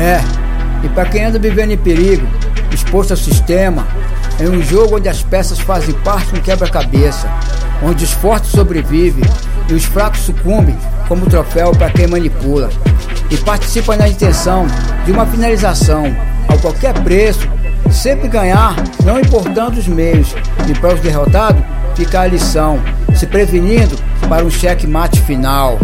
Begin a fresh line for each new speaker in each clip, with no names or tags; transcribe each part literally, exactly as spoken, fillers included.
É, e pra quem anda vivendo em perigo, exposto ao sistema, é um jogo onde as peças fazem parte de um quebra-cabeça, onde os fortes sobrevivem e os fracos sucumbem como troféu para quem manipula, e participa na intenção de uma finalização a qualquer preço, sempre ganhar, não importando os meios, e para os derrotados fica a lição, se prevenindo para um checkmate final.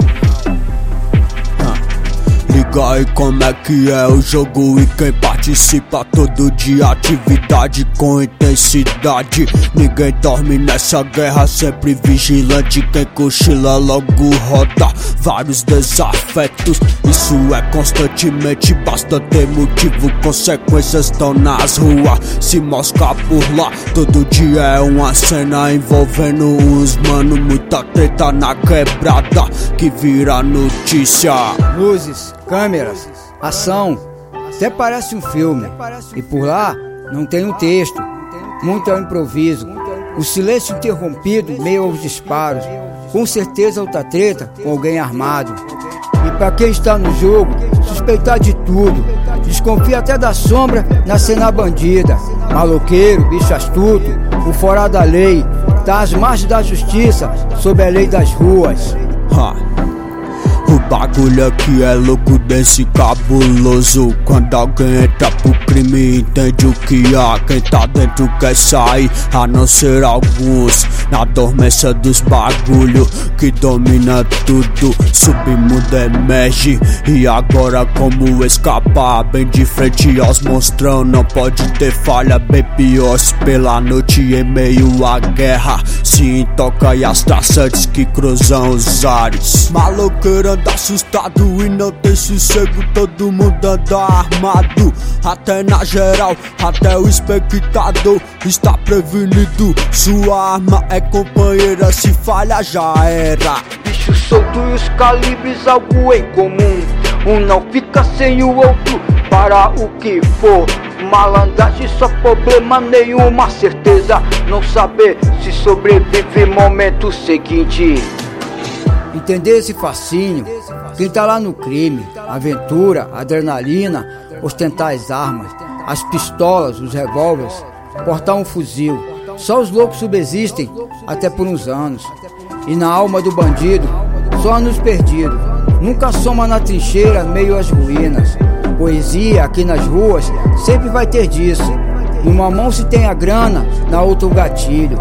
Liga aí como é que é o jogo e quem participa todo dia, atividade com intensidade. Ninguém dorme nessa guerra, sempre vigilante. Quem cochila logo roda vários desafetos. Isso é constantemente, basta ter motivo. Consequências estão nas ruas, se mosca por lá. Todo dia é uma cena envolvendo uns mano, muita treta na quebrada que vira notícia.
Luzes, câmeras, ação, até parece um filme, e por lá não tem um texto, muito é o improviso, o silêncio interrompido meio aos disparos, com certeza outra treta com alguém armado. E pra quem está no jogo, suspeitar de tudo, desconfia até da sombra na cena bandida, maloqueiro, bicho astuto, o fora da lei, tá às margens da justiça, sob a lei das ruas.
Ha. O bagulho aqui é louco, denso e cabuloso. Quando alguém entra pro crime, entende o que há. Quem tá dentro quer sair, a não ser alguns. Na dormência dos bagulho que domina tudo, submundo emerge. E agora como escapar? Bem de frente aos monstrão, não pode ter falha. Bem pior se pela noite em meio à guerra se intoca e as traçantes que cruzam os ares. Maloqueiro anda assustado e não tem sossego, todo mundo anda armado. Até na geral, até o espectador está prevenido. Sua arma é companheira, se falha já era.
Bicho solto e os calibres algo em comum, um não fica sem o outro para o que for. Malandragem só problema nenhuma, certeza não saber se sobrevive momento seguinte. Entender esse fascínio, quem tá lá no crime, aventura, adrenalina, ostentar as armas, as pistolas, os revólveres, portar um fuzil. Só os loucos subsistem até por uns anos. E na alma do bandido, só anos perdidos. Nunca soma na trincheira meio às ruínas. Poesia aqui nas ruas sempre vai ter disso. Numa mão se tem a grana, na outra o gatilho.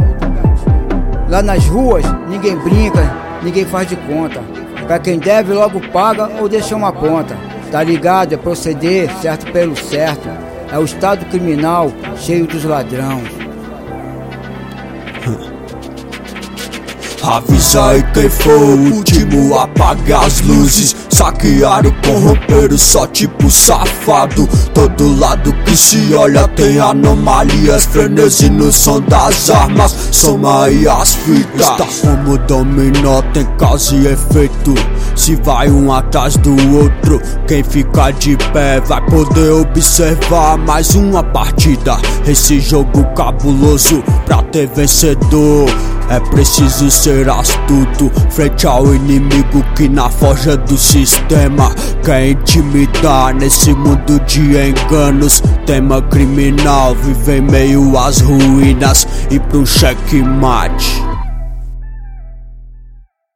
Lá nas ruas ninguém brinca, ninguém faz de conta. Pra quem deve logo paga ou deixa uma ponta. Tá ligado? É proceder certo pelo certo. É o estado criminal cheio dos ladrões.
Avisa aí quem for o último, apaga as luzes. Saquearam, corromperam só tipo safado. Todo lado que se olha tem anomalias. Frenesi no som das armas, soma aí as fitas. Está como dominó, tem causa e efeito. Se vai um atrás do outro, quem fica de pé vai poder observar mais uma partida. Esse jogo cabuloso, pra ter vencedor é preciso ser astuto frente ao inimigo que na forja do sistema quer intimidar. Nesse mundo de enganos, tema criminal vive em meio às ruínas e pro checkmate.